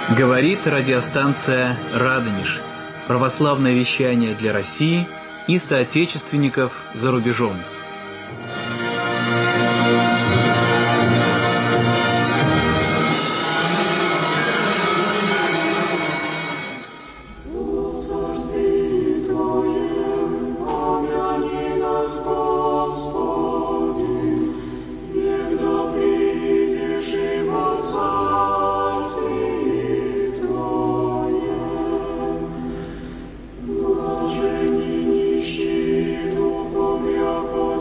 Говорит радиостанция «Радонеж». Православное вещание для России и соотечественников за рубежом. Блаженни нищие духом, яко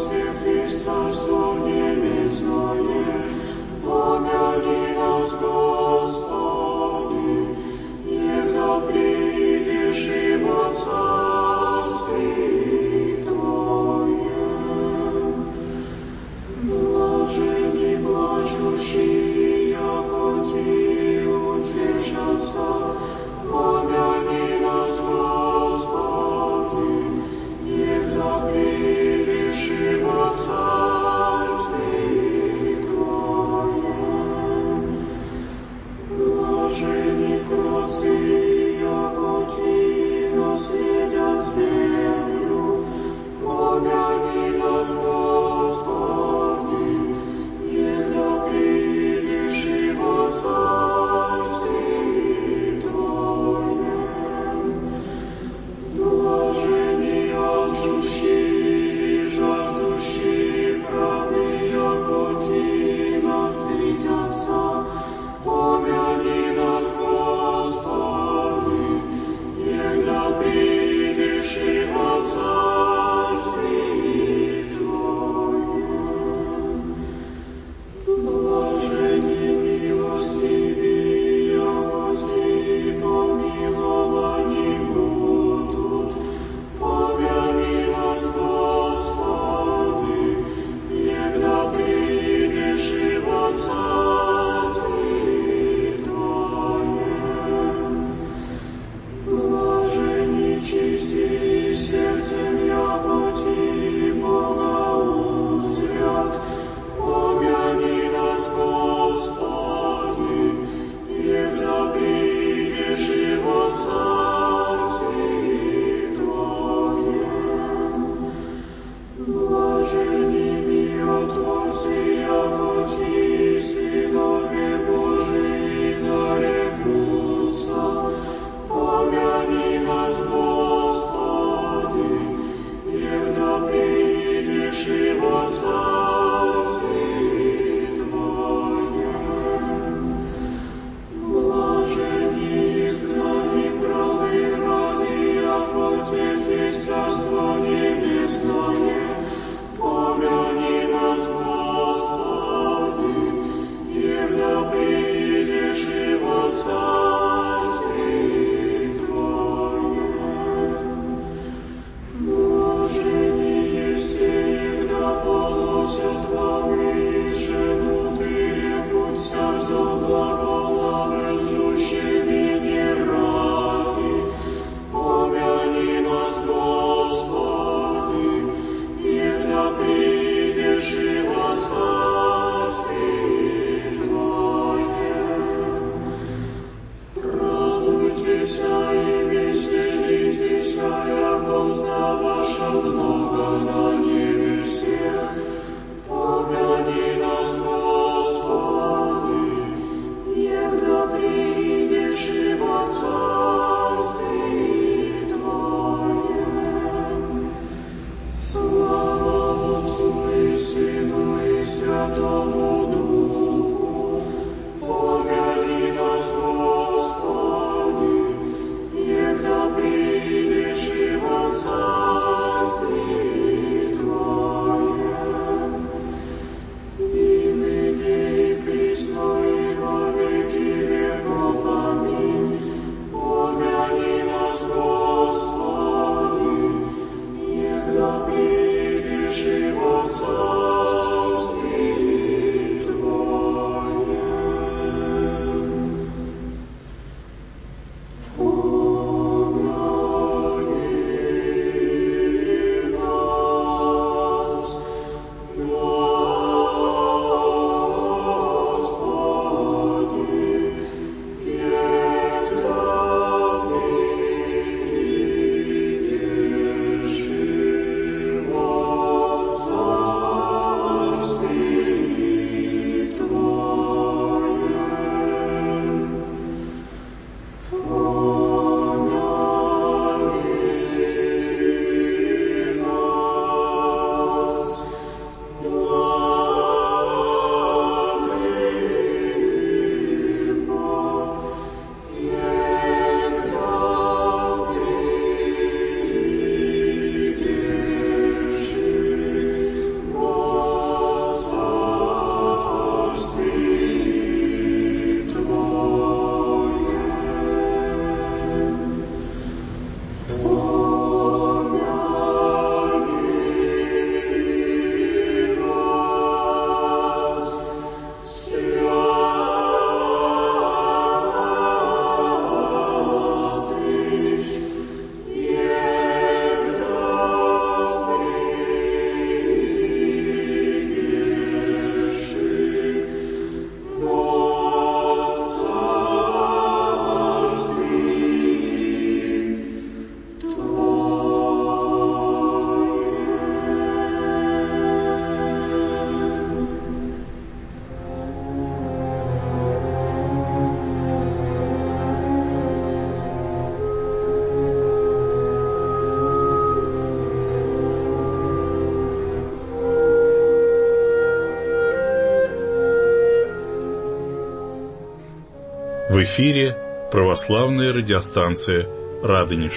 В эфире православная радиостанция «Радонеж».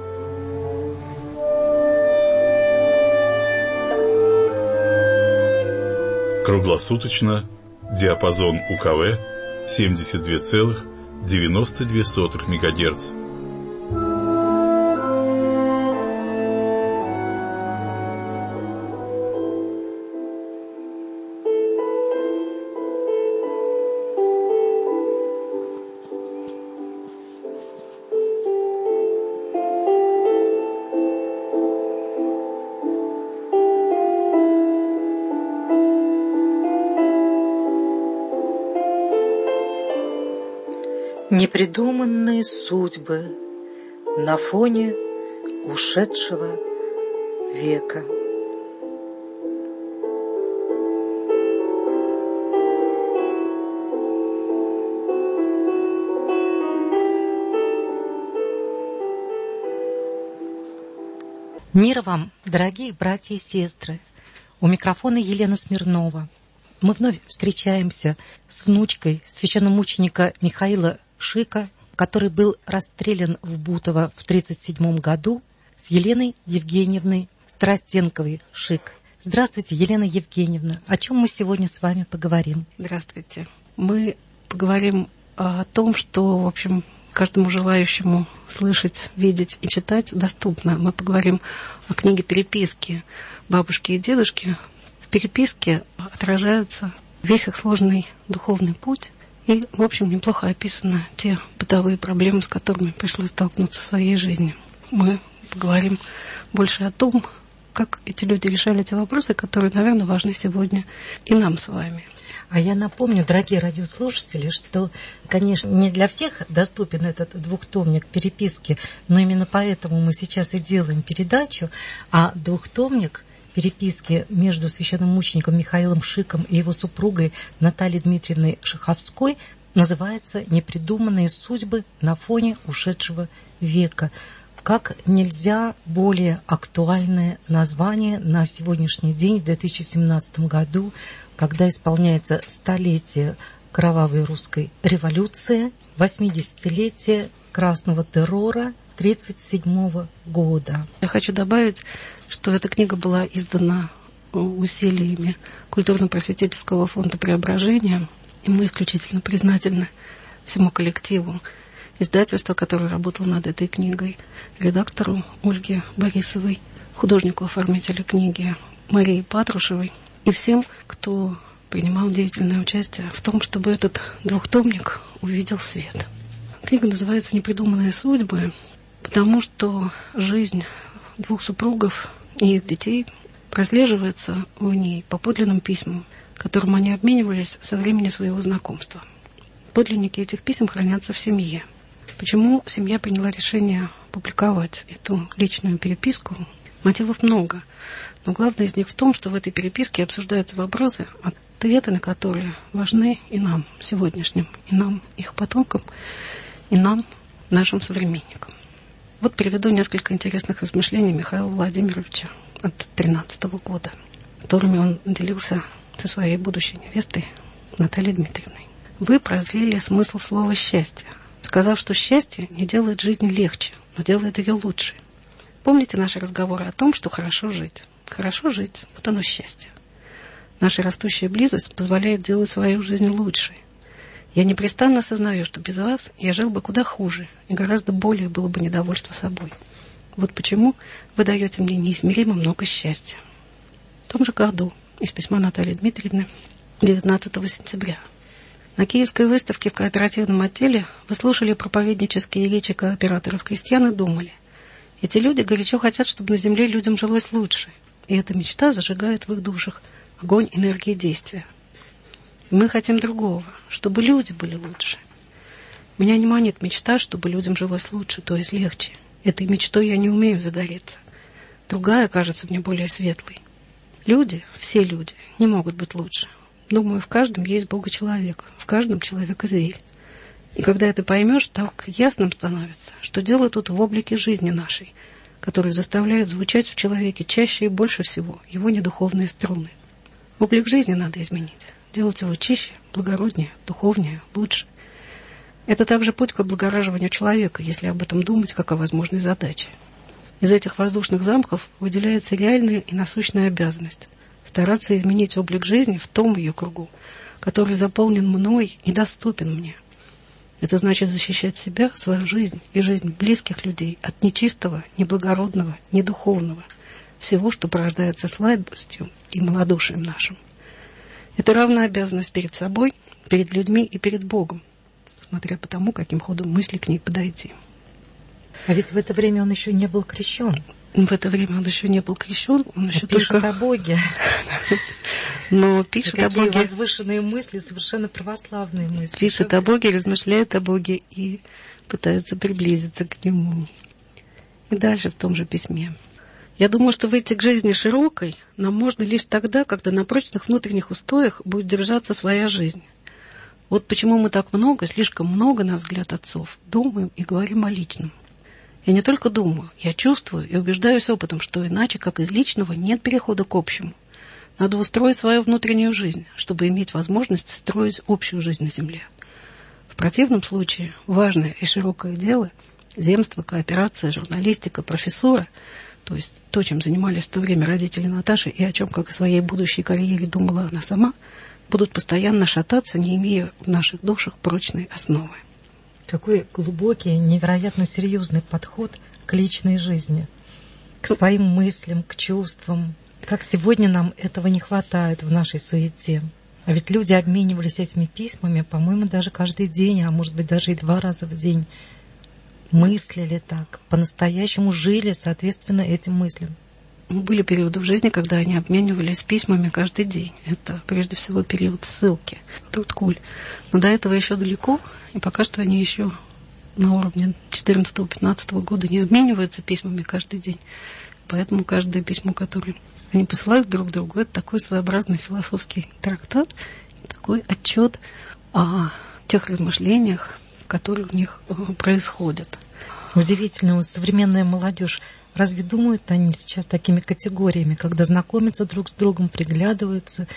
Круглосуточно диапазон УКВ 72,92 МГц. Непридуманные судьбы на фоне ушедшего века. Мир вам, дорогие братья и сестры! У микрофона Елена Смирнова. Мы вновь встречаемся с внучкой священномученика Михаила Шика, который был расстрелян в Бутово в 1937 году, с Еленой Евгеньевной Старостенковой Шик. Здравствуйте, Елена Евгеньевна. О чем мы сегодня с вами поговорим? Здравствуйте. Мы поговорим о том, что, в общем, каждому желающему слышать, видеть и читать доступно. Мы поговорим о книге «Переписки» бабушки и дедушки. В переписке отражается весь их сложный духовный путь. И, в общем, неплохо описаны те бытовые проблемы, с которыми пришлось столкнуться в своей жизни. Мы поговорим больше о том, как эти люди решали эти вопросы, которые, наверное, важны сегодня и нам с вами. А я напомню, дорогие радиослушатели, что, конечно, не для всех доступен этот двухтомник переписки, но именно поэтому мы сейчас и делаем передачу, а двухтомник переписки между священномучеником Михаилом Шиком и его супругой Натальей Дмитриевной Шаховской называется «Непридуманные судьбы на фоне ушедшего века». Как нельзя более актуальное название на сегодняшний день, в 2017 году, когда исполняется столетие кровавой русской революции, 80-летие красного террора 1937 года. Я хочу добавить, что эта книга была издана усилиями Культурно-просветительского фонда «Преображение», и мы исключительно признательны всему коллективу издательства, которое работало над этой книгой, редактору Ольге Борисовой, художнику-оформителю книги Марии Патрушевой и всем, кто принимал деятельное участие в том, чтобы этот двухтомник увидел свет. Книга называется «Непридуманные судьбы», потому что жизнь двух супругов и их детей прослеживается в ней по подлинным письмам, которым они обменивались со времени своего знакомства. Подлинники этих писем хранятся в семье. Почему семья приняла решение публиковать эту личную переписку? Мотивов много, но главное из них в том, что в этой переписке обсуждаются вопросы, ответы на которые важны и нам, сегодняшним, и нам, их потомкам, и нам, нашим современникам. Вот приведу несколько интересных размышлений Михаила Владимировича от 2013 года, которыми он делился со своей будущей невестой Натальей Дмитриевной. Вы прозрели смысл слова «счастье», сказав, что счастье не делает жизнь легче, но делает ее лучше. Помните наши разговоры о том, что хорошо жить? Хорошо жить – вот оно счастье. Наша растущая близость позволяет делать свою жизнь лучше. Я непрестанно осознаю, что без вас я жил бы куда хуже, и гораздо более было бы недовольство собой. Вот почему вы даете мне неизмеримо много счастья. В том же году из письма Натальи Дмитриевны 19 сентября. На Киевской выставке в кооперативном отделе вы слушали проповеднические речи кооператоров-крестьян и думали: эти люди горячо хотят, чтобы на земле людям жилось лучше, и эта мечта зажигает в их душах огонь энергии действия. Мы хотим другого, чтобы люди были лучше. Меня не манит мечта, чтобы людям жилось лучше, то есть легче. Этой мечтой я не умею загореться. Другая кажется мне более светлой. Люди, все люди, не могут быть лучше. Думаю, в каждом есть Бога-человек, в каждом человек-зверь. И когда это поймешь, так ясным становится, что дело тут в облике жизни нашей, который заставляет звучать в человеке чаще и больше всего его недуховные струны. Облик жизни надо изменить, делать его чище, благороднее, духовнее, лучше. Это также путь к облагораживанию человека, если об этом думать как о возможной задаче. Из этих воздушных замков выделяется реальная и насущная обязанность стараться изменить облик жизни в том ее кругу, который заполнен мной и доступен мне. Это значит защищать себя, свою жизнь и жизнь близких людей от нечистого, неблагородного, недуховного, всего, что порождается слабостью и малодушием нашим. Это равная обязанность перед собой, перед людьми и перед Богом, смотря по тому, каким ходом мысли к ней подойти. А ведь в это время он еще не был крещен. В это время он еще не был крещен, он еще пишет только... о Боге. Но пишет о Боге... Какие возвышенные мысли, совершенно православные мысли. Пишет о Боге, размышляет о Боге и пытается приблизиться к Нему. И дальше в том же письме. Я думаю, что выйти к жизни широкой нам можно лишь тогда, когда на прочных внутренних устоях будет держаться своя жизнь. Вот почему мы так много, слишком много, на взгляд отцов, думаем и говорим о личном. Я не только думаю, я чувствую и убеждаюсь опытом, что иначе, как из личного, нет перехода к общему. Надо устроить свою внутреннюю жизнь, чтобы иметь возможность строить общую жизнь на земле. В противном случае важное и широкое дело, земство, кооперация, журналистика, профессура, то есть то, чем занимались в то время родители Наташи и о чем, как о своей будущей карьере, думала она сама, будут постоянно шататься, не имея в наших душах прочной основы. Какой глубокий, невероятно серьезный подход к личной жизни, к своим мыслям, к чувствам. Как сегодня нам этого не хватает в нашей суете. А ведь люди обменивались этими письмами, по-моему, даже каждый день, а может быть даже и 2 раза в день. Мыслили так, по-настоящему жили, соответственно, этим мыслям. Были периоды в жизни, когда они обменивались письмами каждый день. Это, прежде всего, период ссылки, Труткуль. Но до этого еще далеко, и пока что они еще на уровне 14-15 года не обмениваются письмами каждый день. Поэтому каждое письмо, которое они посылают друг другу, это такой своеобразный философский трактат, такой отчет о тех размышлениях, которые у них происходят. Удивительно, вот современная молодежь, разве думают они сейчас такими категориями, когда знакомятся друг с другом, приглядываются,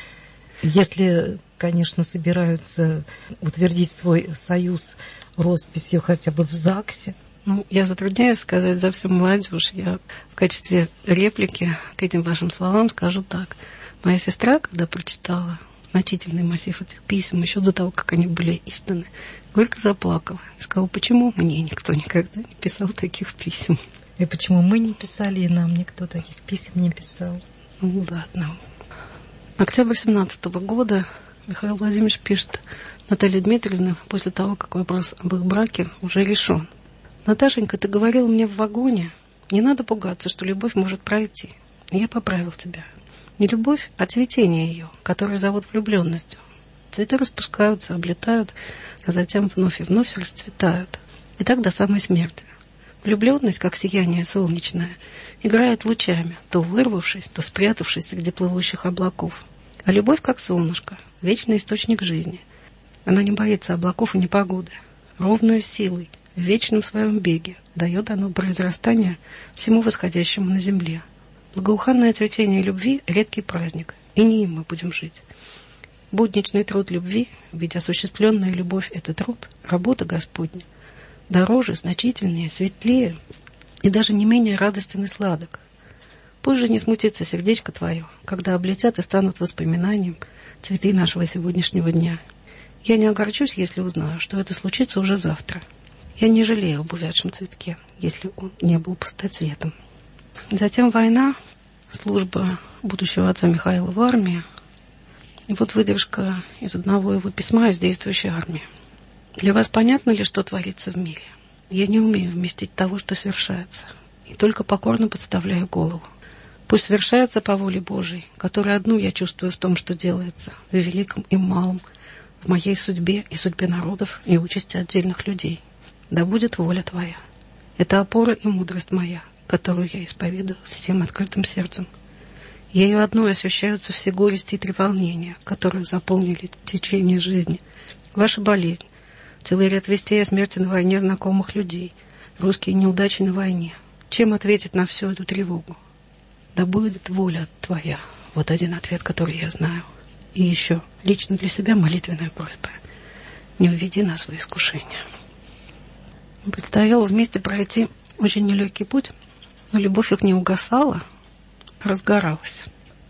если, конечно, собираются утвердить свой союз росписью хотя бы в ЗАГСе? Ну, я затрудняюсь сказать за всю молодежь. Я в качестве реплики к этим вашим словам скажу так. Моя сестра, когда прочитала значительный массив этих писем, еще до того, как они были изданы, горько заплакала и сказала, почему мне никто никогда не писал таких писем. И почему мы не писали, и нам никто таких писем не писал. Ну, ладно. Октябрь 17 года Михаил Владимирович пишет Наталье Дмитриевне после того, как вопрос об их браке уже решен. «Наташенька, ты говорила мне в вагоне, не надо пугаться, что любовь может пройти. Я поправил тебя. Не любовь, а цветение ее, которое зовут влюбленностью. Цветы распускаются, облетают, а затем вновь и вновь расцветают. И так до самой смерти. Влюбленность, как сияние солнечное, играет лучами, то вырвавшись, то спрятавшись среди плывущих облаков. А любовь, как солнышко, вечный источник жизни. Она не боится облаков и непогоды. Ровную силой, в вечном своем беге дает оно произрастание всему восходящему на земле. Благоуханное цветение любви — редкий праздник, и не им мы будем жить. Будничный труд любви, ведь осуществленная любовь — это труд, работа Господня, дороже, значительнее, светлее и даже не менее радостен и сладок. Пусть же не смутится сердечко твое, когда облетят и станут воспоминанием цветы нашего сегодняшнего дня. Я не огорчусь, если узнаю, что это случится уже завтра. Я не жалею об увядшем цветке, если он не был пустоцветом». Затем война, служба будущего отца Михаила в армии, и вот выдержка из одного его письма из действующей армии. «Для вас понятно ли, что творится в мире? Я не умею вместить того, что совершается, и только покорно подставляю голову. Пусть совершается по воле Божией, которую одну я чувствую в том, что делается, в великом и малом, в моей судьбе и судьбе народов и участи отдельных людей. Да будет воля Твоя. Это опора и мудрость моя, которую я исповедую всем открытым сердцем. Ею одной ощущаются все горести и треволнения, которые заполнили течение жизни. Ваша болезнь, целый ряд вестей о смерти на войне знакомых людей, русские неудачи на войне. Чем ответить на всю эту тревогу? Да будет воля Твоя. Вот один ответ, который я знаю. И еще лично для себя молитвенная просьба. Не уведи нас в искушение». Предстояло вместе пройти очень нелегкий путь, но любовь их не угасала, а разгоралась.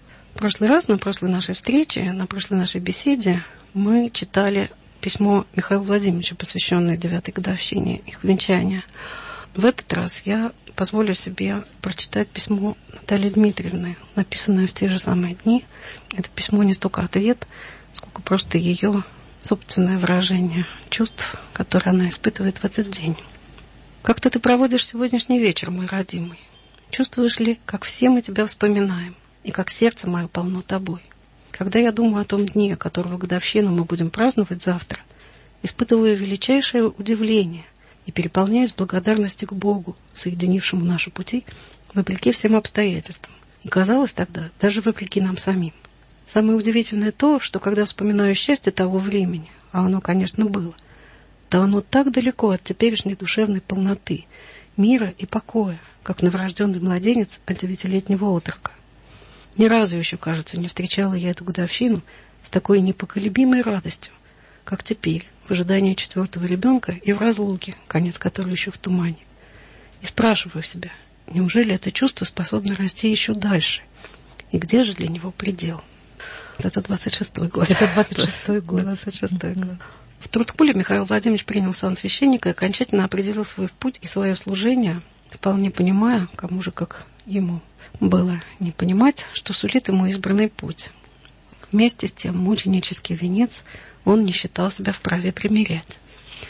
В прошлый раз, на прошлой нашей встрече, на прошлой нашей беседе мы читали письмо Михаила Владимировича, посвященное 9-й годовщине их венчания. В этот раз я позволю себе прочитать письмо Натальи Дмитриевны, написанное в те же самые дни. Это письмо не столько ответ, сколько просто ее собственное выражение чувств, которые она испытывает в этот день. «Как-то ты проводишь сегодняшний вечер, мой родимый. Чувствуешь ли, как все мы тебя вспоминаем, и как сердце мое полно тобой? Когда я думаю о том дне, которого годовщину мы будем праздновать завтра, испытываю величайшее удивление и переполняюсь благодарностью к Богу, соединившему наши пути, вопреки всем обстоятельствам. И казалось тогда, даже вопреки нам самим. Самое удивительное то, что когда вспоминаю счастье того времени, а оно, конечно, было, то оно так далеко от теперешней душевной полноты, мира и покоя, как новорожденный младенец от 9-летнего отрока. Ни разу еще, кажется, не встречала я эту годовщину с такой непоколебимой радостью, как теперь, в ожидании 4-го ребенка и в разлуке, конец которой еще в тумане. И спрашиваю себя, неужели это чувство способно расти еще дальше? И где же для него предел? Это 26-й год. Это 26-й год. 26-й год. В Труткуле Михаил Владимирович принял сан священника и окончательно определил свой путь и свое служение, вполне понимая, кому же, как ему было не понимать, что сулит ему избранный путь. Вместе с тем мученический венец он не считал себя вправе примирять.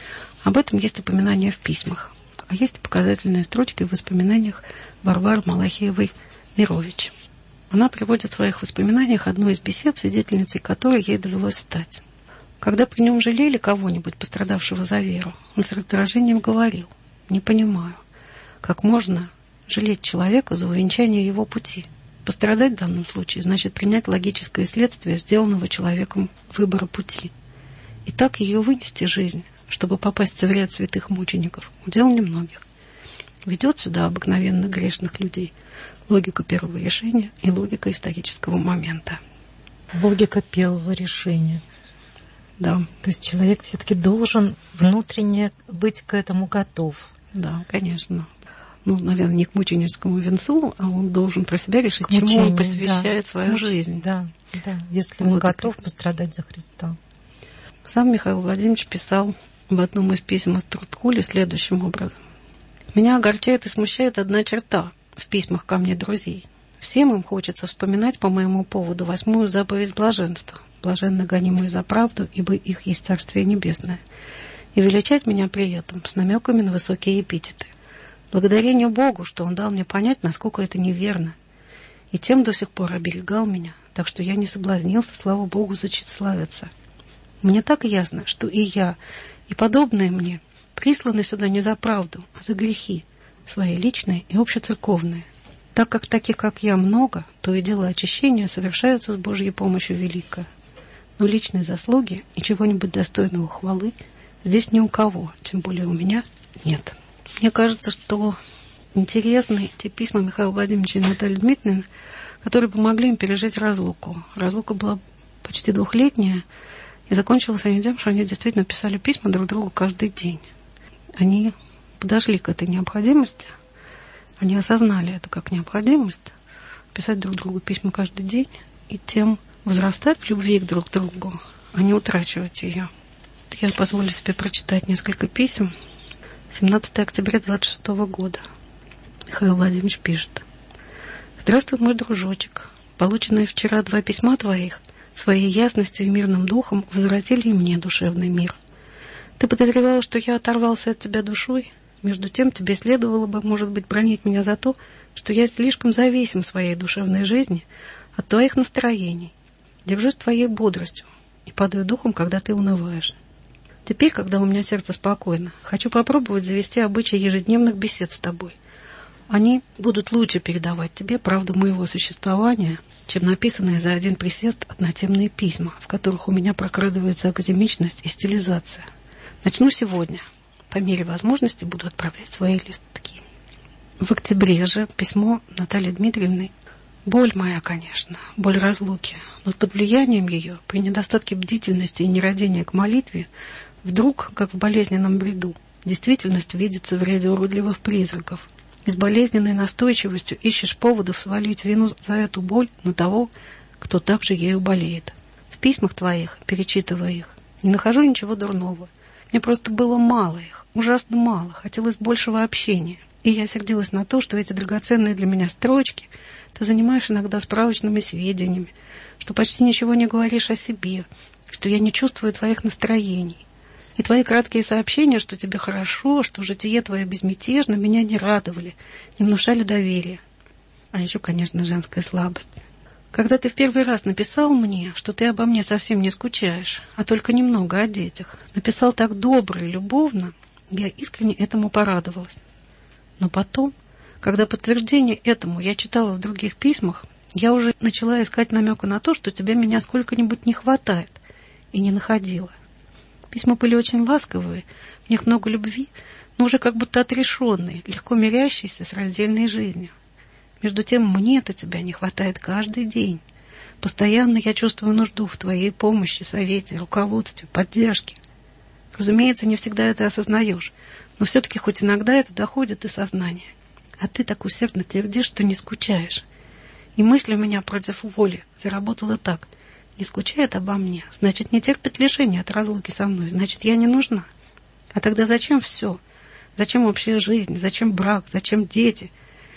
Об этом есть упоминания в письмах, а есть и показательные строчки в воспоминаниях Варвары Малахеевой-Мирович. Она приводит в своих воспоминаниях одну из бесед, свидетельницей которой ей довелось стать. Когда при нем жалели кого-нибудь, пострадавшего за веру, он с раздражением говорил: «Не понимаю, как можно жалеть человека за увенчание его пути. Пострадать в данном случае значит принять логическое следствие сделанного человеком выбора пути. И так ее вынести жизнь, чтобы попасть в ряд святых мучеников, удел немногих. Ведет сюда обыкновенно грешных людей логика первого решения и логика исторического момента». Логика первого решения. Да. То есть человек все-таки должен внутренне быть к этому готов. Да, конечно. Наверное, не к мученическому венцу, а он должен про себя решить, чему он посвящает свою жизнь. Да, если он готов пострадать за Христа. Сам Михаил Владимирович писал в одном из писем из Труткули следующим образом: «Меня огорчает и смущает одна черта в письмах ко мне друзей. Всем им хочется вспоминать по моему поводу 8-ю заповедь блаженства, блаженно гонимые за правду, ибо их есть Царствие Небесное, и величать меня при этом с намеками на высокие эпитеты. Благодарение Богу, что Он дал мне понять, насколько это неверно, и тем до сих пор оберегал меня, так что я не соблазнился, слава Богу, тщеславиться. Мне так ясно, что и я, и подобные мне присланы сюда не за правду, а за грехи, свои личные и общецерковные. Так как таких, как я, много, то и дело очищения совершаются с Божьей помощью велико. Но личной заслуги и чего-нибудь достойного хвалы здесь ни у кого, тем более у меня, нет». Мне кажется, что интересны те письма Михаила Владимировича и Натальи Дмитриевны, которые помогли им пережить разлуку. Разлука была почти 2-летняя, и закончилась они тем, что они действительно писали письма друг другу каждый день. Они подошли к этой необходимости, они осознали это как необходимость, писать друг другу письма каждый день, и тем возрастать в любви друг к другу, а не утрачивать ее. Я позволю себе прочитать несколько писем. 17 октября 26 года. Михаил Владимирович пишет: «Здравствуй, мой дружочек. Полученные вчера 2 письма твоих своей ясностью и мирным духом возвратили и мне душевный мир. Ты подозревала, что я оторвался от тебя душой? Между тем тебе следовало бы, может быть, бранить меня за то, что я слишком зависим в своей душевной жизни от твоих настроений, держусь твоей бодростью и падаю духом, когда ты унываешь. Теперь, когда у меня сердце спокойно, хочу попробовать завести обычай ежедневных бесед с тобой. Они будут лучше передавать тебе правду моего существования, чем написанные за один присест однотемные письма, в которых у меня прокрадывается академичность и стилизация. Начну сегодня. По мере возможности буду отправлять свои листки». В октябре же письмо Натальи Дмитриевны. Боль моя, конечно, боль разлуки, но под влиянием ее, при недостатке бдительности и нерадения к молитве, вдруг, как в болезненном бреду, Действительность видится в ряде уродливых призраков. И с болезненной настойчивостью ищешь поводов свалить вину за эту боль на того, кто также ею болеет. В письмах твоих, перечитывая их, не нахожу ничего дурного. Мне просто было мало их, ужасно мало, хотелось большего общения. И я сердилась на то, что эти драгоценные для меня строчки ты занимаешь иногда справочными сведениями, что почти ничего не говоришь о себе, что я не чувствую твоих настроений. И твои краткие сообщения, что тебе хорошо, что житие твое безмятежно, меня не радовали, не внушали доверия. А еще, конечно, женская слабость. Когда ты в первый раз написал мне, что ты обо мне совсем не скучаешь, а только немного о детях, написал так добро и любовно, я искренне этому порадовалась. Но потом, когда подтверждение этому я читала в других письмах, я уже начала искать намека на то, что тебе меня сколько-нибудь не хватает, и не находила. Письма были очень ласковые, в них много любви, но уже как будто отрешенные, легко мирящиеся с раздельной жизнью. Между тем, мне-то тебя не хватает каждый день. Постоянно я чувствую нужду в твоей помощи, совете, руководстве, поддержке. Разумеется, не всегда это осознаешь, но все-таки хоть иногда это доходит до сознания. А ты так усердно твердишь, что не скучаешь. И мысль у меня против воли заработала так. Не скучает обо мне, значит, не терпит лишения от разлуки со мной, значит, я не нужна. А тогда зачем все? Зачем общая жизнь? Зачем брак? Зачем дети?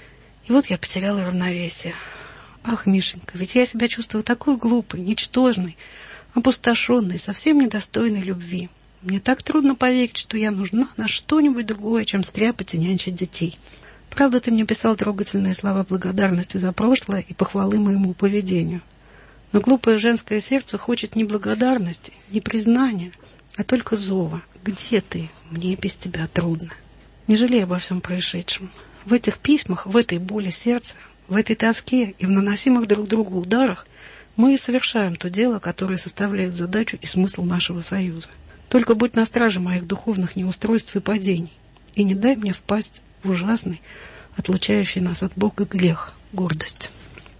И вот я потеряла равновесие. Ах, Мишенька, ведь я себя чувствую такой глупой, ничтожной, опустошенной, совсем недостойной любви. Мне так трудно поверить, что я нужна на что-нибудь другое, чем стряпать и нянчить детей. Правда, ты мне писал трогательные слова благодарности за прошлое и похвалы моему поведению. Но глупое женское сердце хочет не благодарности, не признания, а только зова. Где ты? Мне без тебя трудно. Не жалей обо всем происшедшем. В этих письмах, в этой боли сердца, в этой тоске и в наносимых друг другу ударах мы и совершаем то дело, которое составляет задачу и смысл нашего союза. Только будь на страже моих духовных неустройств и падений, и не дай мне впасть в ужасный, отлучающий нас от Бога грех, гордость.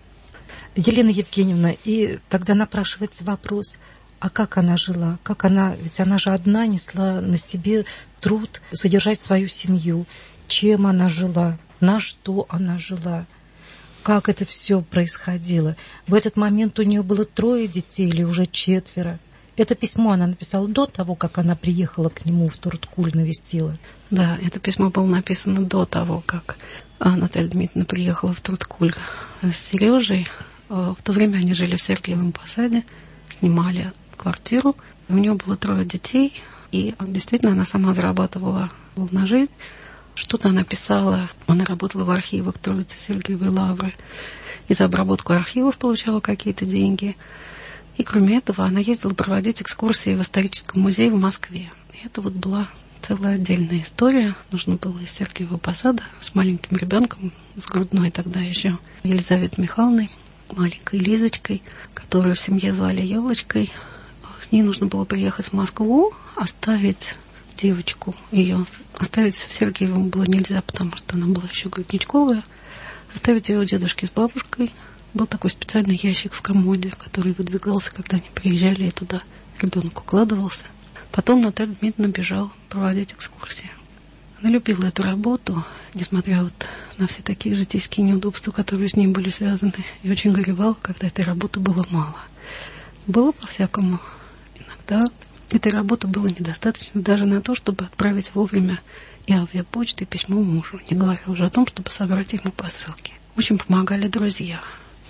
Елена Евгеньевна, и тогда напрашивается вопрос, а как она жила? Как она, ведь она же одна несла на себе труд содержать свою семью. Чем она жила? На что она жила? Как это все происходило? В этот момент у нее было 3 детей или уже 4? Это письмо она написала до того, как она приехала к нему в Турткуль, навестила? Да, это письмо было написано до того, как Наталья Дмитриевна приехала в Турткуль с Сережей. В то время они жили в Сергиевом Посаде, снимали квартиру. У нее было 3 детей, и действительно она сама зарабатывала на жизнь. Что-то она писала, она работала в архивах Троицы Сергиевой Лавры, и за обработку архивов получала какие-то деньги. И кроме этого она ездила проводить экскурсии в историческом музее в Москве. И это вот была целая отдельная история. Нужно было из Сергиева Посада с маленьким ребенком, с грудной тогда еще Елизаветой Михайловной, маленькой Лизочкой, которую в семье звали Елочкой. С ней нужно было приехать в Москву, оставить девочку. Ее оставить в Сергиевом было нельзя, потому что она была еще грудничковая. Оставить ее у дедушки с бабушкой. Был такой специальный ящик в комоде, который выдвигался, когда они приезжали, и туда ребенок укладывался. Потом Наталья Дмитриевна бежала проводить экскурсии. Она любила эту работу, несмотря вот на все такие житейские неудобства, которые с ней были связаны, и очень горевала, когда этой работы было мало. Было по-всякому. Иногда этой работы было недостаточно даже на то, чтобы отправить вовремя и авиапочту, и письмо мужу, не говоря уже о том, чтобы собрать ему посылки. Очень помогали друзья.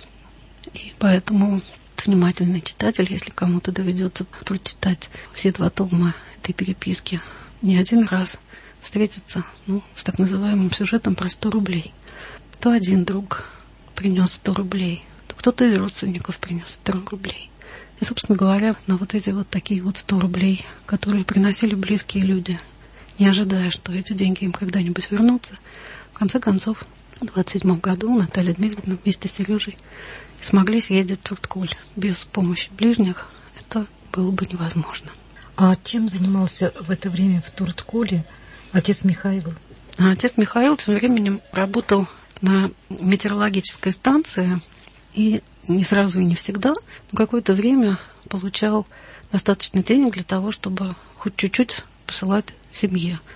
И поэтому внимательный читатель, если кому-то доведется прочитать все 2 тома этой переписки, не один раз встретиться с так называемым сюжетом про 100 рублей. То один друг принес 100 рублей, то кто-то из родственников принес 100 рублей. И, собственно говоря, на вот эти вот такие вот 100 рублей, которые приносили близкие люди, не ожидая, что эти деньги им когда-нибудь вернутся, в конце концов, в 27 году Наталья Дмитриевна вместе с Сережей смогли съездить в Турткуль. Без помощи ближних это было бы невозможно. А чем занимался в это время в Турткуле отец Михаил? Отец Михаил тем временем работал на метеорологической станции, и не сразу и не всегда, но какое-то время получал достаточно денег для того, чтобы хоть чуть-чуть посылать семье.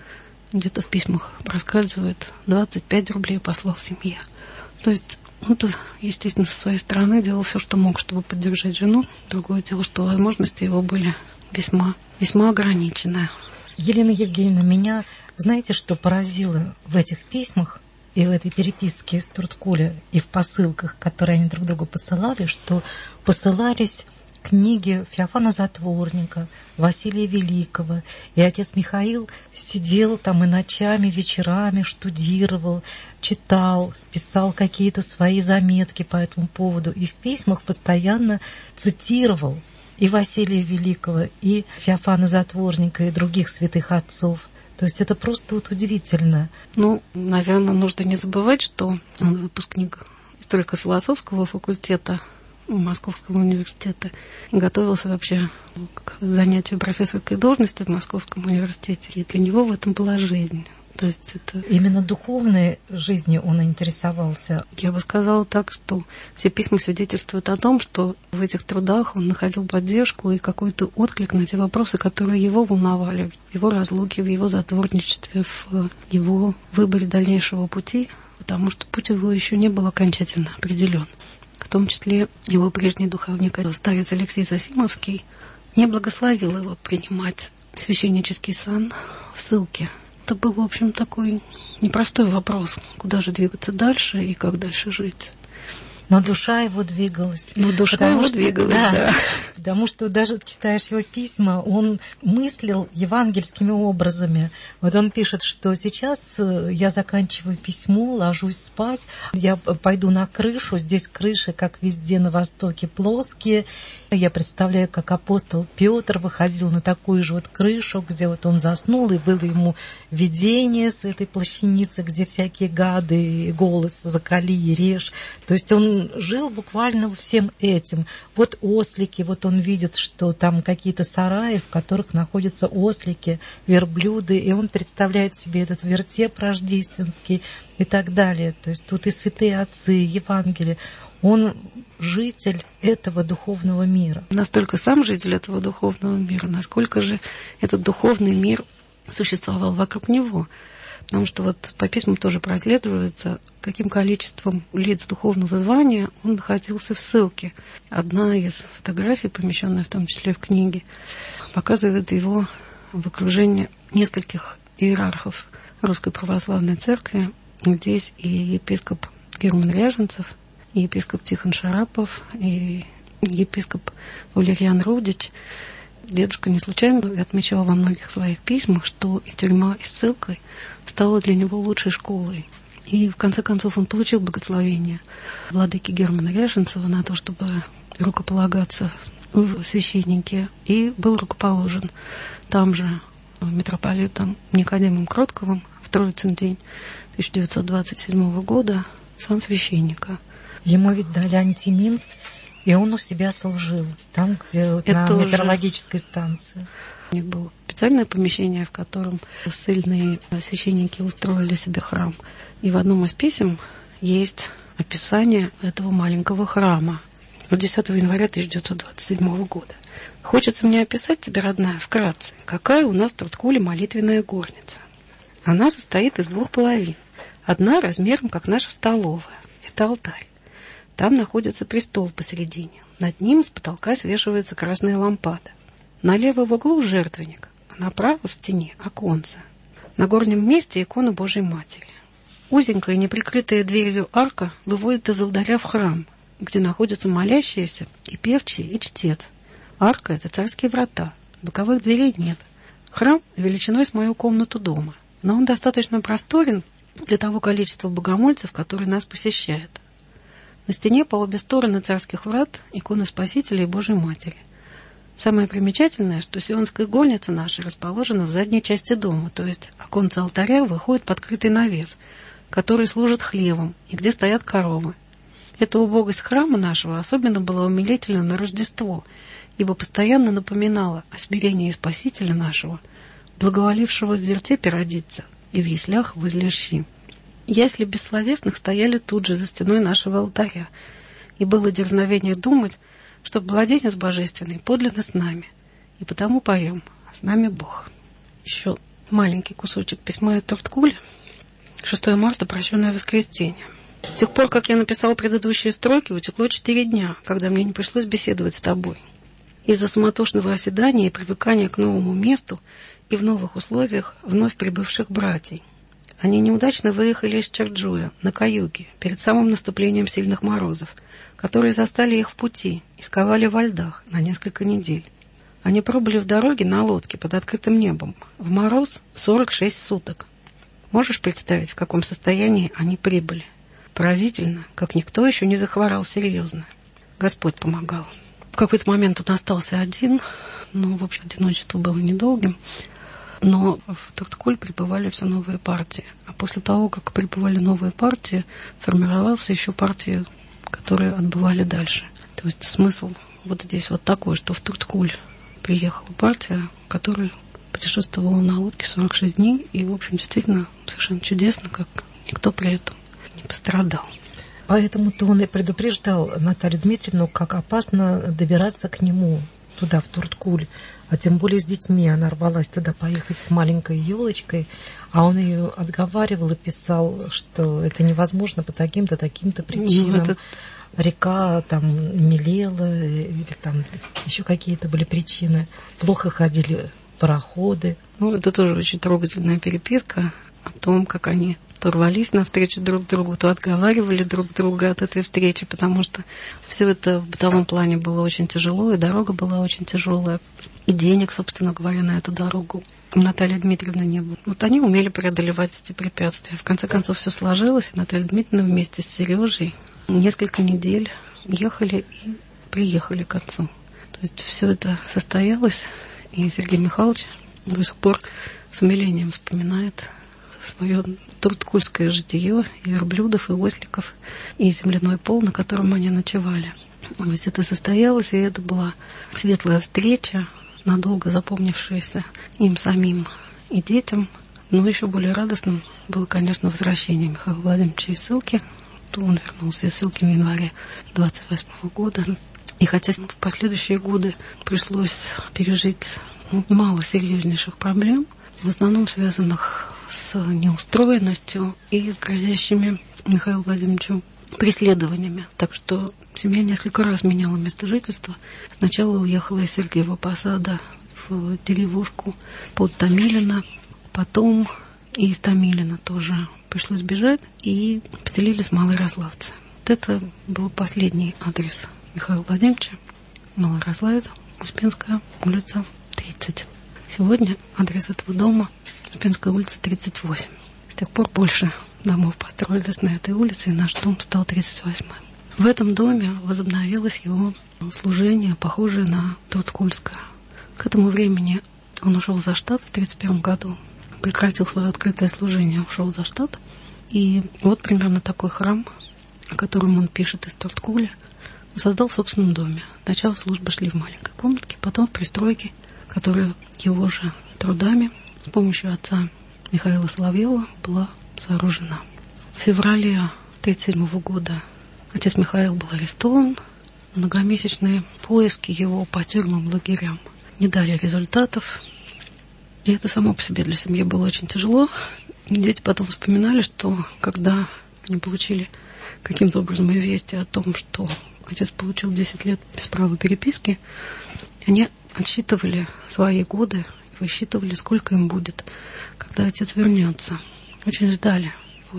где-то в письмах проскальзывает, 25 рублей послал семье. То есть он-то, естественно, со своей стороны делал все, что мог, чтобы поддержать жену. Другое дело, что возможности его были весьма ограничены. Елена Евгеньевна, меня, знаете, что поразило в этих письмах и в этой переписке с Турткуля, и в посылках, которые они друг другу посылали, что посылались книги Феофана Затворника, Василия Великого. И отец Михаил сидел там и ночами, вечерами штудировал, читал, писал какие-то свои заметки по этому поводу. И в письмах постоянно цитировал и Василия Великого, и Феофана Затворника, и других святых отцов. То есть это просто вот удивительно. Ну, наверное, нужно не забывать, что он выпускник историко-философского факультета Московского университета и готовился вообще к занятию профессорской должности в Московском университете. И для него в этом была жизнь. То есть это... Именно духовной жизнью он интересовался. Я бы сказала так, что все письма свидетельствуют о том, что в этих трудах он находил поддержку и какой-то отклик на те вопросы, которые его волновали, в его разлуке, в его затворничестве, в его выборе дальнейшего пути, потому что путь его еще не был окончательно определен. В том числе его прежний духовник, старец Алексей Зосимовский, не благословил его принимать священнический сан в ссылке. Это был, в общем, такой непростой вопрос, куда же двигаться дальше и как дальше жить. Но душа его двигалась. Да. Потому что даже читаешь его письма, он мыслил евангельскими образами. Вот он пишет, что сейчас я заканчиваю письмо, ложусь спать, я пойду на крышу, здесь крыши, как везде на Востоке, плоские. Я представляю, как апостол Петр выходил на такую же вот крышу, где вот он заснул, и было ему видение с этой плащаницы, где всякие гады, голос закали и режь. То есть он жил буквально всем этим. Вот ослики, вот он видит, что там какие-то сараи, в которых находятся ослики, верблюды, и он представляет себе этот вертеп рождественский и так далее. То есть тут и святые отцы, и Евангелие. Он житель этого духовного мира. Настолько сам житель этого духовного мира, насколько же этот духовный мир существовал вокруг него. Потому что вот по письмам тоже прослеживается, каким количеством лиц духовного звания он находился в ссылке. Одна из фотографий, помещенная в том числе в книге, показывает его в окружении нескольких иерархов Русской Православной Церкви. Здесь и епископ Герман Ряженцев, и епископ Тихон Шарапов, и епископ Валерьян Рудич. Дедушка не случайно отмечал во многих своих письмах, что и тюрьма, и ссылка стала для него лучшей школой. И в конце концов он получил благословение владыки Германа Ряженцева на то, чтобы рукополагаться в священнике, и был рукоположен там же митрополитом Никодимом Кротковым в Троицын день 1927 года сан священника. Ему ведь дали антиминц, и он у себя служил, там, где вот на метеорологической станции. У них было специальное помещение, в котором ссыльные священники устроили себе храм. И в одном из писем есть описание этого маленького храма. 10 января 1927 года. Хочется мне описать тебе, родная, вкратце, какая у нас в Турткуле молитвенная горница. Она состоит из двух половин. Одна размером, как наша столовая. Это алтарь. Там находится престол посередине. Над ним с потолка свешивается красная лампада. Налево в углу жертвенник, а направо в стене оконце. На горнем месте икона Божьей Матери. Узенькая, неприкрытая дверью арка выводит из алтаря в храм, где находятся молящиеся и певчие, и чтец. Арка — это царские врата, боковых дверей нет. Храм величиной с мою комнату дома, но он достаточно просторен для того количества богомольцев, которые нас посещают. На стене по обе стороны царских врат иконы Спасителя и Божьей Матери. Самое примечательное, что сионская горница наша расположена в задней части дома, то есть оконце алтаря выходит под крытый навес, который служит хлевом и где стоят коровы. Эта убогость храма нашего особенно была умилительна на Рождество, ибо постоянно напоминала о смирении Спасителя нашего, благоволившего в вертепе родиться и в яслях возле щи. Ясли бессловесных стояли тут же за стеной нашего алтаря, и было дерзновение думать, что младенец божественный подлинно с нами, и потому поем «С нами Бог». Еще маленький кусочек письма из Торткуля. 6 марта, прощенное воскресенье. С тех пор, как я написала предыдущие строки, утекло 4 дня, когда мне не пришлось беседовать с тобой. Из-за суматошного оседания и привыкания к новому месту и в новых условиях вновь прибывших братьев. Они неудачно выехали из Чарджуя на каюге перед самым наступлением сильных морозов, которые застали их в пути и сковали во льдах на несколько недель. Они пробыли в дороге на лодке под открытым небом в мороз 46 суток. Можешь представить, в каком состоянии они прибыли? Поразительно, как никто еще не захворал серьезно. Господь помогал. В какой-то момент он остался один, но, в общем, одиночество было недолгим. Но в Торткуль прибывали все новые партии. А после того, как прибывали новые партии, формировался еще партии, которые отбывали дальше. То есть смысл вот здесь вот такой, что в Торткуль приехала партия, которая путешествовала на лодке 46 дней. И, в общем, действительно совершенно чудесно, как никто при этом не пострадал. Поэтому-то он и предупреждал Наталью Дмитриевну, как опасно добираться к нему туда, в Торткуль. А тем более с детьми. Она рвалась туда поехать с маленькой елочкой, а он ее отговаривал и писал, что это невозможно по таким-то, таким-то причинам. Река там мелела, или там еще какие-то были причины. Плохо ходили пароходы. Это тоже очень трогательная переписка о том, как они то рвались навстречу друг другу, то отговаривали друг друга от этой встречи, потому что все это в бытовом плане было очень тяжело, и дорога была очень тяжелая, и денег, собственно говоря, на эту дорогу у Натальи Дмитриевны не было. Вот они умели преодолевать эти препятствия. В конце концов все сложилось, и Наталья Дмитриевна вместе с Сережей несколько недель ехали и приехали к отцу. То есть все это состоялось, и Сергей Михайлович до сих пор с умилением вспоминает свое торткульское житие, и верблюдов, и осликов, и земляной пол, на котором они ночевали. То есть это состоялось, и это была светлая встреча, надолго запомнившаяся им самим и детям. Но еще более радостным было, конечно, возвращение Михаила Владимировича из ссылки. Он вернулся из ссылки в январе 1928 года. И хотя в последующие годы пришлось пережить мало серьезнейших проблем, в основном связанных с неустроенностью и с грозящими Михаилу Владимировичу преследованиями. Так что семья несколько раз меняла место жительства. Сначала уехала из Сергиева Посада в деревушку под Томилино, потом и из Томилина тоже пришлось бежать, и поселились в Малоярославце. Вот это был последний адрес Михаила Владимировича. Малоярославец, Успенская улица, 30. Сегодня адрес этого дома Успенская улица, 38. С тех пор больше домов построились на этой улице, и наш дом стал 38-м. В этом доме возобновилось его служение, похожее на Торткульское. К этому времени он ушел за штат в 1931 году, прекратил свое открытое служение, ушел за штат. И вот примерно такой храм, о котором он пишет из Торткуля, он создал в собственном доме. Сначала службы шли в маленькой комнатке, потом в пристройке, которая его же трудами с помощью отца Михаила Соловьева была сооружена. В феврале 1937 года отец Михаил был арестован. Многомесячные поиски его по тюрьмам, лагерям не дали результатов. И это само по себе для семьи было очень тяжело. Дети потом вспоминали, что когда они получили каким-то образом известие о том, что отец получил 10 лет без права переписки, они отсчитывали свои годы, высчитывали, сколько им будет, когда отец вернется. Очень ждали,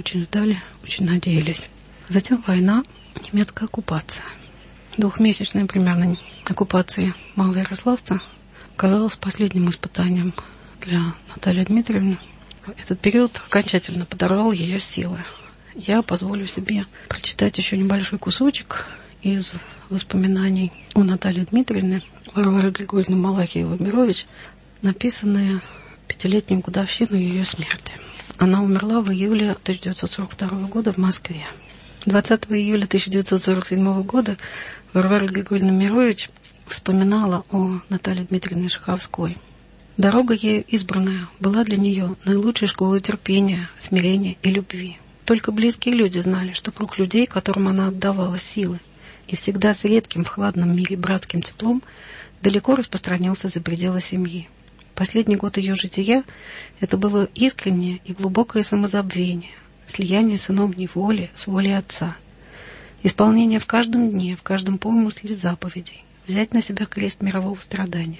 очень надеялись. Затем война, немецкая оккупация. Двухмесячная примерно оккупация Малоярославца оказалась последним испытанием для Натальи Дмитриевны. Этот период окончательно подорвал ее силы. Я позволю себе прочитать еще небольшой кусочек из воспоминаний о Наталье Дмитриевне Варвары Григорьевны Малахиевой-Мирович, написанные в 5-летнюю годовщину ее смерти. Она умерла в июле 1942 года в Москве. 20 июля 1947 года Варвара Григорьевна Мирович вспоминала о Наталье Дмитриевне Шаховской. Дорога ею избранная была для нее наилучшей школой терпения, смирения и любви. Только близкие люди знали, что круг людей, которым она отдавала силы, и всегда с редким в хладном мире братским теплом, далеко распространился за пределы семьи. Последний год ее жития – это было искреннее и глубокое самозабвение, слияние с иной неволей с волей Отца, исполнение в каждом дне, в каждом помысле заповедей, взять на себя крест мирового страдания.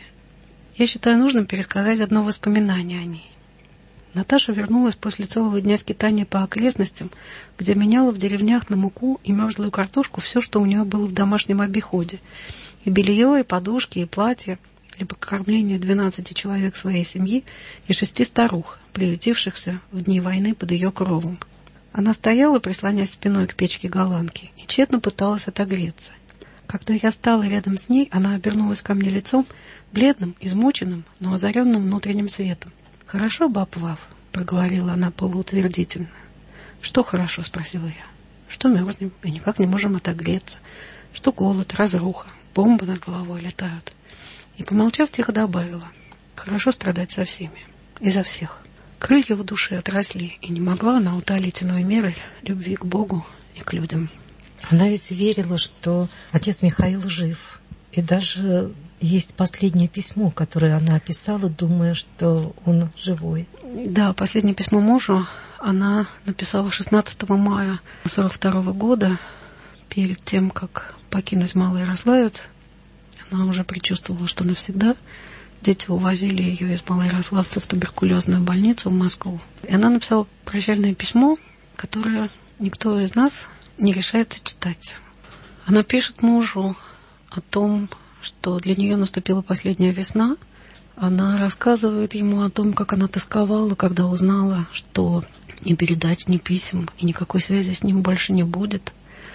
Я считаю нужным пересказать одно воспоминание о ней. Наташа вернулась после целого дня скитания по окрестностям, где меняла в деревнях на муку и мерзлую картошку все, что у нее было в домашнем обиходе. И белье, и подушки, и платья, либо кормление 12 человек своей семьи и 6 старух, приютившихся в дни войны под ее кровом. Она стояла, прислонясь спиной к печке голландки, и тщетно пыталась отогреться. Когда я стала рядом с ней, она обернулась ко мне лицом, бледным, измученным, но озаренным внутренним светом. «Хорошо, баб Вав», — проговорила она полуутвердительно. «Что хорошо?» — спросила я. «Что мерзнем и никак не можем отогреться? Что голод, разруха, бомбы над головой летают?» И, помолчав, тихо добавила: «Хорошо страдать со всеми, и за всех». Крылья в душе отросли, и не могла она утолить иной мерой любви к Богу и к людям. Она ведь верила, что отец Михаил жив, и даже есть последнее письмо, которое она писала, думая, что он живой. Да, последнее письмо мужу она написала 16 мая 1942 года, перед тем, как покинуть Малоярославец. Она уже предчувствовала, что навсегда. Дети увозили ее из Малоярославца в туберкулезную больницу в Москву. И она написала прощальное письмо, которое никто из нас не решается читать. Она пишет мужу о том, что для нее наступила последняя весна. Она рассказывает ему о том, как она тосковала, когда узнала, что ни передач, ни писем и никакой связи с ним больше не будет.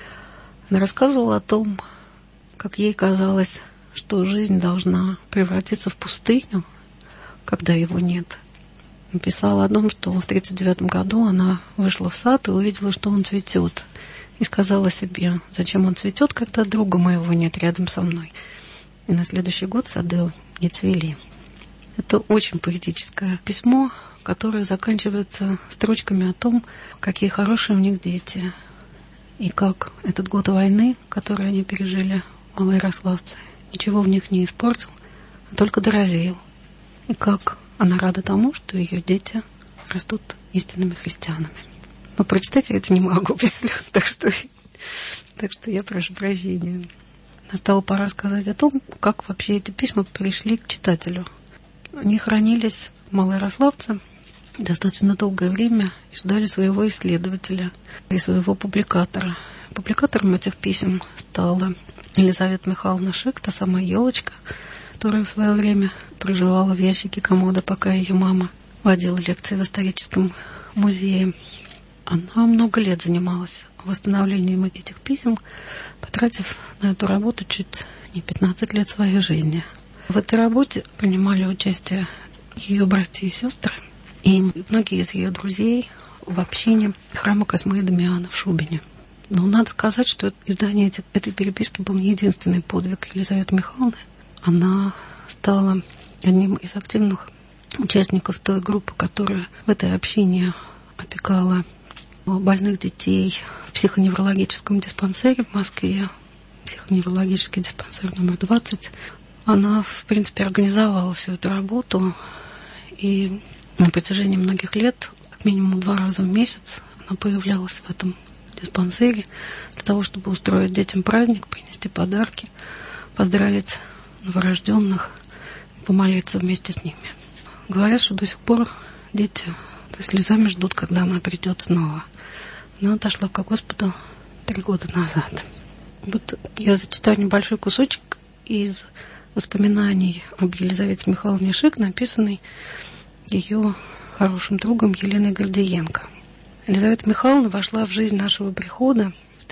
Она рассказывала о том, как ей казалось, что жизнь должна превратиться в пустыню, когда его нет. Написала о том, что в 1939 году она вышла в сад и увидела, что он цветет. И сказала себе: зачем он цветет, когда друга моего нет рядом со мной? И на следующий год сады не цвели. Это очень поэтическое письмо, которое заканчивается строчками о том, какие хорошие у них дети. И как этот год войны, который они пережили, малоярославцы, ничего в них не испортил, а только доразвеял. И как она рада тому, что ее дети растут истинными христианами. Но прочитать я это не могу без слез, так что я прошу прощения. Настала пора сказать о том, как вообще эти письма пришли к читателю. Они хранились в Малоярославце достаточно долгое время и ждали своего исследователя и своего публикатора. Публикатором этих писем стала Елизавета Михайловна Шик, та самая елочка, которая в свое время проживала в ящике комода, пока ее мама водила лекции в историческом музее. Она много лет занималась восстановлением этих писем, потратив на эту работу чуть не 15 лет своей жизни. В этой работе принимали участие ее братья и сестры и многие из ее друзей в общине храма Косьмы и Дамиана в Шубине. Но надо сказать, что издание этой переписки был не единственный подвиг Елизаветы Михайловны. Она стала одним из активных участников той группы, которая в этой общине опекала больных детей в психоневрологическом диспансере в Москве, психоневрологический диспансер номер 20. Она, в принципе, организовала всю эту работу, и на протяжении многих лет, как минимум 2 раза в месяц, она появлялась в этом диспансере для того, чтобы устроить детям праздник, принести подарки, поздравить новорожденных и помолиться вместе с ними. Говорят, что до сих пор дети со слезами ждут, когда она придет снова. Она отошла к Господу 3 года назад. Вот я зачитаю небольшой кусочек из воспоминаний об Елизавете Михайловне Шик, написанный ее хорошим другом Еленой Гордиенко. Елизавета Михайловна вошла в жизнь нашего прихода в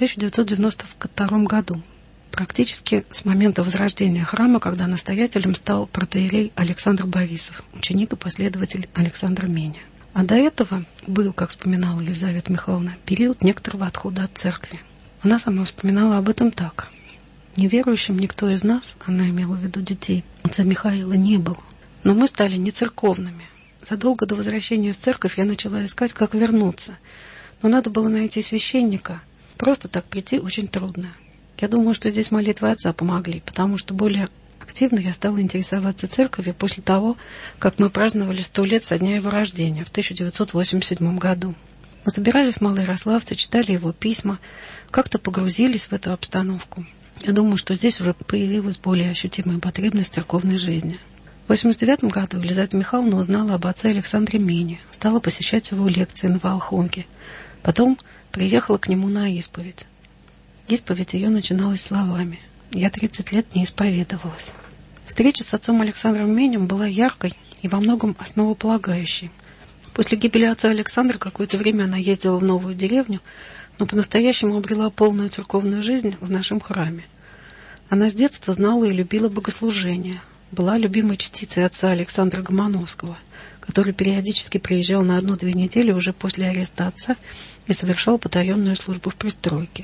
1992 году, практически с момента возрождения храма, когда настоятелем стал протоиерей Александр Борисов, ученик и последователь Александра Меня. А до этого был, как вспоминала Елизавета Михайловна, период некоторого отхода от церкви. Она сама вспоминала об этом так: неверующим никто из нас, она имела в виду детей, отца Михаила, не был. Но мы стали нецерковными. Задолго до возвращения в церковь я начала искать, как вернуться. Но надо было найти священника. Просто так прийти очень трудно. Я думаю, что здесь молитвы отца помогли, потому что более активно я стала интересоваться церковью после того, как мы праздновали 100 лет со дня его рождения в 1987 году. Мы собирались в Малоярославце, читали его письма, как-то погрузились в эту обстановку. Я думаю, что здесь уже появилась более ощутимая потребность в церковной жизни. В 1989 году Елизавета Михайловна узнала об отце Александре Мине, стала посещать его лекции на Волхонке. Потом приехала к нему на исповедь. Исповедь ее начиналась словами: «Я 30 лет не исповедовалась». Встреча с отцом Александром Минем была яркой и во многом основополагающей. После гибели отца Александра какое-то время она ездила в новую деревню, но по-настоящему обрела полную церковную жизнь в нашем храме. Она с детства знала и любила богослужение, была любимой чтицей отца Александра Гомоновского, который периодически приезжал на 1-2 недели уже после ареста отца и совершал потаенную службу в пристройке.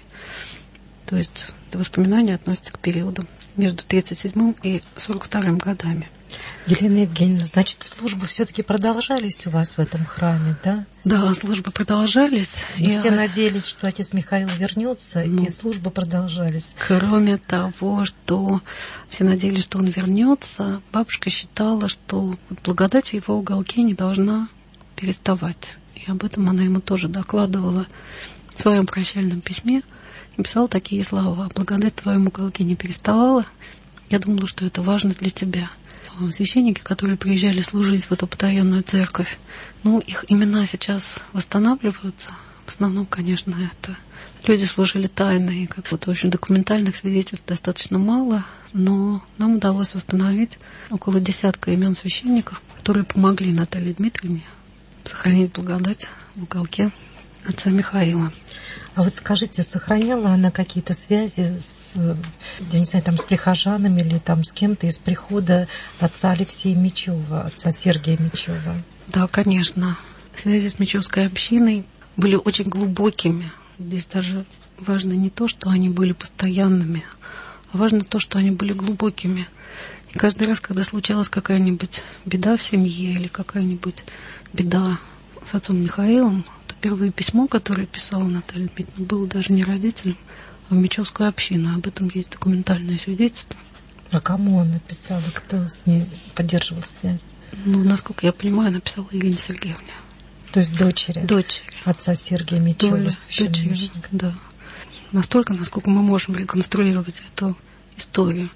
То есть это воспоминания относятся к периоду между 1937 и 1942 годами. Елена Евгеньевна, значит, службы все-таки продолжались у вас в этом храме, да? Да, службы продолжались. И все надеялись, что отец Михаил вернется, и службы продолжались. Кроме того, что все надеялись, что он вернется, бабушка считала, что благодать в его уголке не должна переставать. И об этом она ему тоже докладывала в своем прощальном письме. И писала такие слова: «Благодать в твоем уголке не переставала. Я думала, что это важно для тебя». Священники, которые приезжали служить в эту потаенную церковь, их имена сейчас восстанавливаются. В основном, конечно, это люди служили тайно, и в общем, документальных свидетельств достаточно мало, но нам удалось восстановить около 10 имен священников, которые помогли Наталье Дмитриевне сохранить благодать в уголке отца Михаила. А вот скажите, сохраняла она какие-то связи с, я не знаю, там, с прихожанами или там с кем-то из прихода отца Алексея Мечева, отца Сергия Мечева? Да, конечно. Связи с Мечевской общиной были очень глубокими. Здесь даже важно не то, что они были постоянными, а важно то, что они были глубокими. И каждый раз, когда случалась какая-нибудь беда в семье или какая-нибудь беда с отцом Михаилом, первое письмо, которое писала Наталья Дмитриевна, было даже не родителям, а в Мечевскую общину. Об этом есть документальное свидетельство. А кому она писала? Кто с ней поддерживал связь? Насколько я понимаю, она писала Ирине Сергеевне. То есть дочери? Дочери. Отца Сергия Мечева, священномученика. Да. Настолько, насколько мы можем реконструировать эту историю.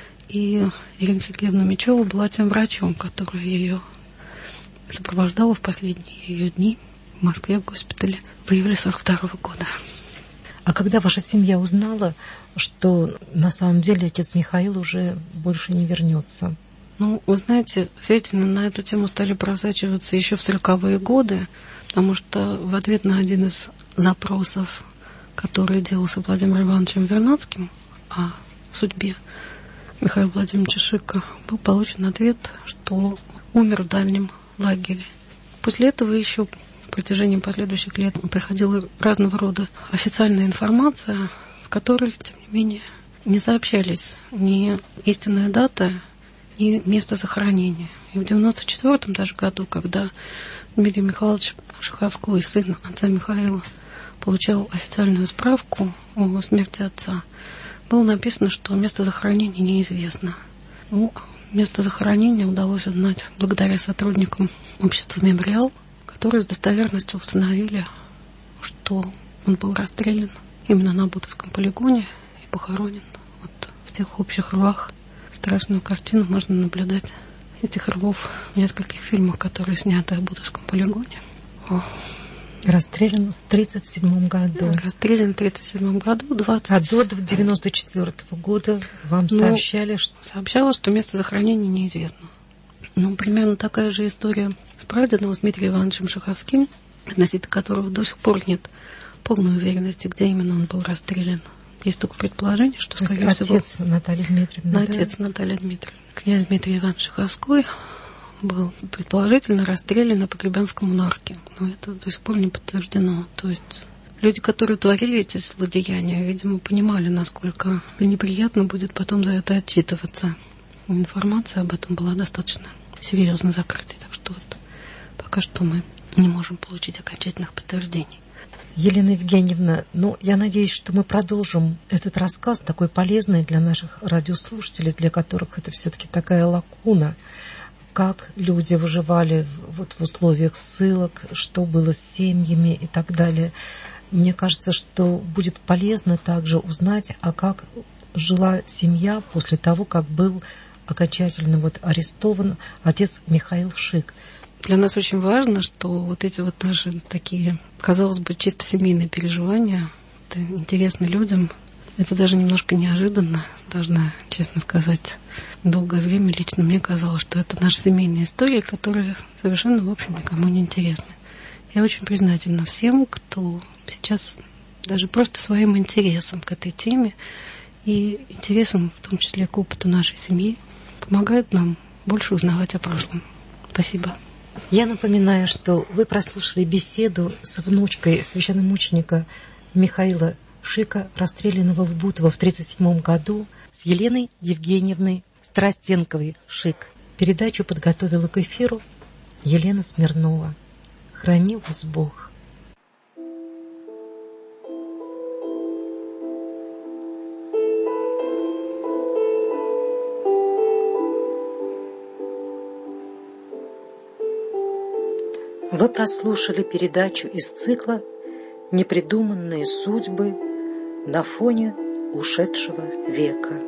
И Ирина Сергеевна Мечева была тем врачом, который ее сопровождала в последние ее дни в Москве в госпитале в июле 1942 года. А когда ваша семья узнала, что на самом деле отец Михаил уже больше не вернется? Вы знаете, свидетели на эту тему стали просачиваться еще в 40-е годы, потому что в ответ на один из запросов, который делался Владимиром Ивановичем Вернадским о судьбе Михаила Владимировича Шика, был получен ответ, что умер в дальнем лагере. После этого еще в протяжении последующих лет приходила разного рода официальная информация, в которой, тем не менее, не сообщались ни истинная дата, ни место захоронения. И в 1994 даже году, когда Дмитрий Михайлович Шаховской, сын отца Михаила, получал официальную справку о смерти отца, было написано, что место захоронения неизвестно. Место захоронения удалось узнать благодаря сотрудникам общества «Мемориал», которые с достоверностью установили, что он был расстрелян именно на Бутовском полигоне и похоронен в тех общих рвах. Страшную картину можно наблюдать этих рвов в нескольких фильмах, которые сняты о Бутовском полигоне. Расстрелян в 1937 году. Расстрелян в 1937 году. А до 1994 года вам сообщали, что... Сообщалось, что место захоронения неизвестно. Примерно такая же история с прадедом, с Дмитрием Ивановичем Шаховским, относительно которого до сих пор нет полной уверенности, где именно он был расстрелян. Есть только предположение, что, скорее всего... Отец Натальи Дмитриевны, Отец Натальи Дмитриевны. Князь Дмитрий Иванович Шаховской был предположительно расстрелян на Погребенском нарке. Но это до сих пор не подтверждено. То есть люди, которые творили эти злодеяния, видимо, понимали, насколько неприятно будет потом за это отчитываться. Информация об этом была достаточно серьезно закрытой. Так что пока что мы не можем получить окончательных подтверждений. Елена Евгеньевна, я надеюсь, что мы продолжим этот рассказ, такой полезный для наших радиослушателей, для которых это все-таки такая лакуна, как люди выживали в условиях ссылок, что было с семьями и так далее. Мне кажется, что будет полезно также узнать, как жила семья после того, как был окончательно арестован отец Михаил Шик. Для нас очень важно, что эти наши такие, казалось бы, чисто семейные переживания, это интересно людям. Это даже немножко неожиданно, должна честно сказать. Долгое время лично мне казалось, что это наша семейная история, которая совершенно, в общем, никому не интересна. Я очень признательна всем, кто сейчас даже просто своим интересом к этой теме и интересом, в том числе, к опыту нашей семьи, помогает нам больше узнавать о прошлом. Спасибо. Я напоминаю, что вы прослушали беседу с внучкой священномученика Михаила Шика, расстрелянного в Бутово в 1937 году, с Еленой Евгеньевной Страстенковой Шик. Передачу подготовила к эфиру Елена Смирнова. Храни вас Бог. Вы прослушали передачу из цикла «Непридуманные судьбы на фоне ушедшего века».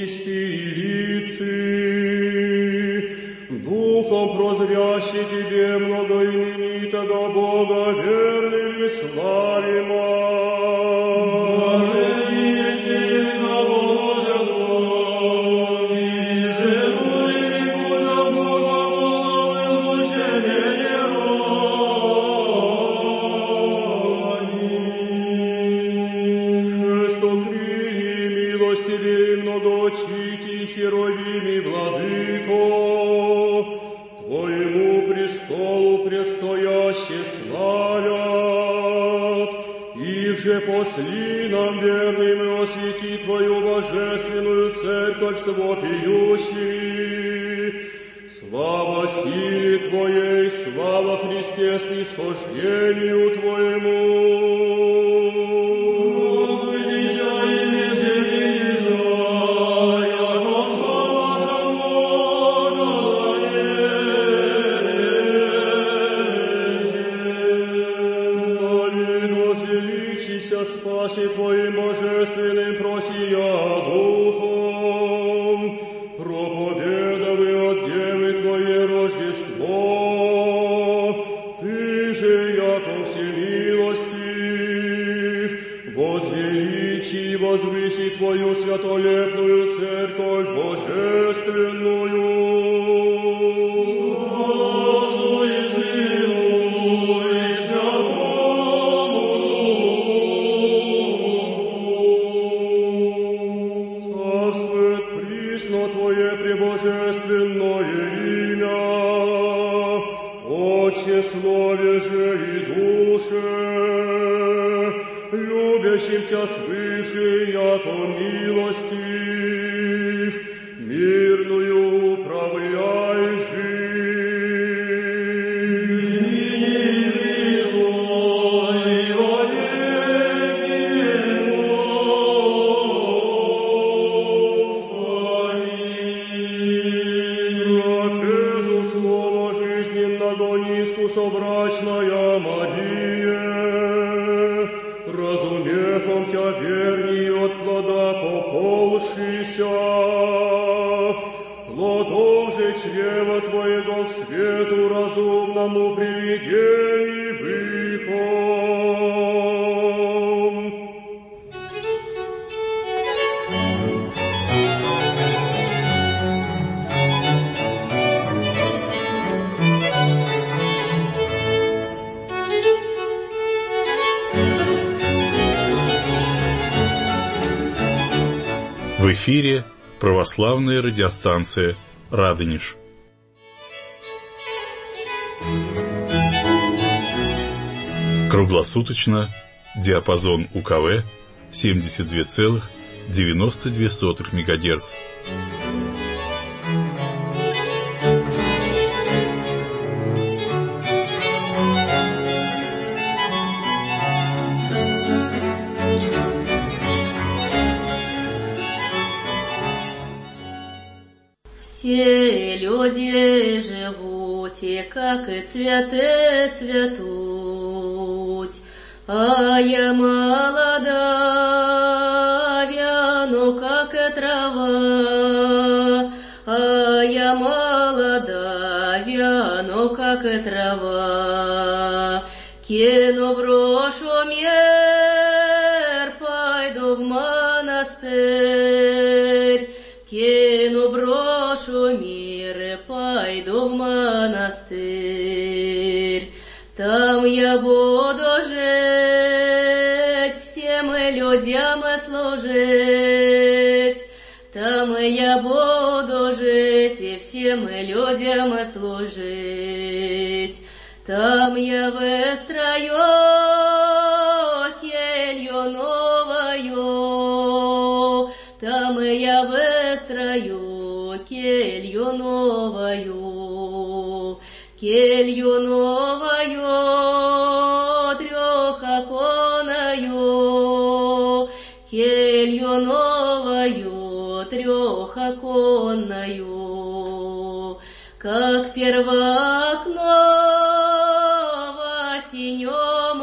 чистилицы, духом прозрящий тебе многоименитого Бога верными славима. Херовими, владыко, Твоему престолу предстояще славят, и же посли нам верным и освети Твою божественную церковь с вопиющими. Слава силе Твоей, слава Христе снисхождению Твоему. Спаси Твоим божественным просия духом, проповедовы от Девы Твоей Рождество. Ты же, яко всемилостив, возвеличи и возвыси Твою святолепную церковь божественную. Слове же и душе, любящим Тя свыше, яко милостив, мирную управляй жизнь. Ныне призло и во веки веков. Аминь. Ракету слова жизненного низку собрачная Мария, разумехом Тя верней от плода поползшися, плодом же чрева Твоего к свету разумному приведени быком. В эфире православная радиостанция «Радонеж». Круглосуточно диапазон УКВ 72,92 МГц. Все люди живут, и как и цветы цветут, а я молода, вяну, как и трава, а я молода, вяну, как и трава. Кину, брошу мир, пойду в монастырь, кину, брошу мир и пойду в монастырь. Там я буду жить, всем людям служить. Там я буду жить и всем людям служить. Там я выстрою келью новую, там я выстрою келью новую, трехоконную, келью новую, трехоконную, как первак в осеннем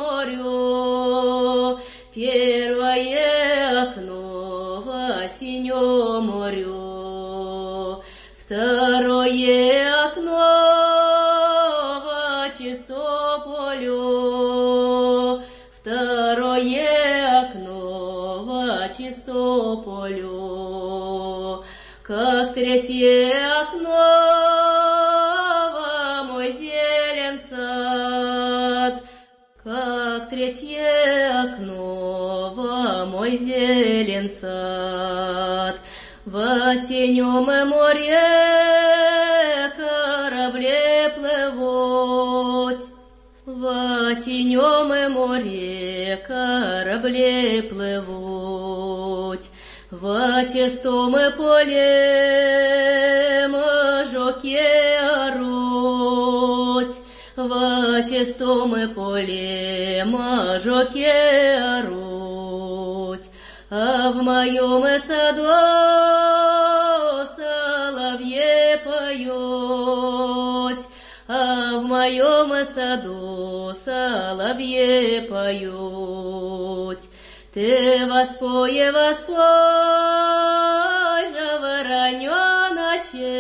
морю, первое окно в осеннем морю. Первое окно во чистополю, второе окно во чистополю, как третье окно во мой зелен сад, как третье окно во мой зелен сад. В синем море корабле плывут, в синем море корабле плывут, в чистом поле мажоки орут, в чистом поле мажоки орут, а в моем саду соловьи поют, а в моем саду соловьи поют. Ты воспой, жавороненочек,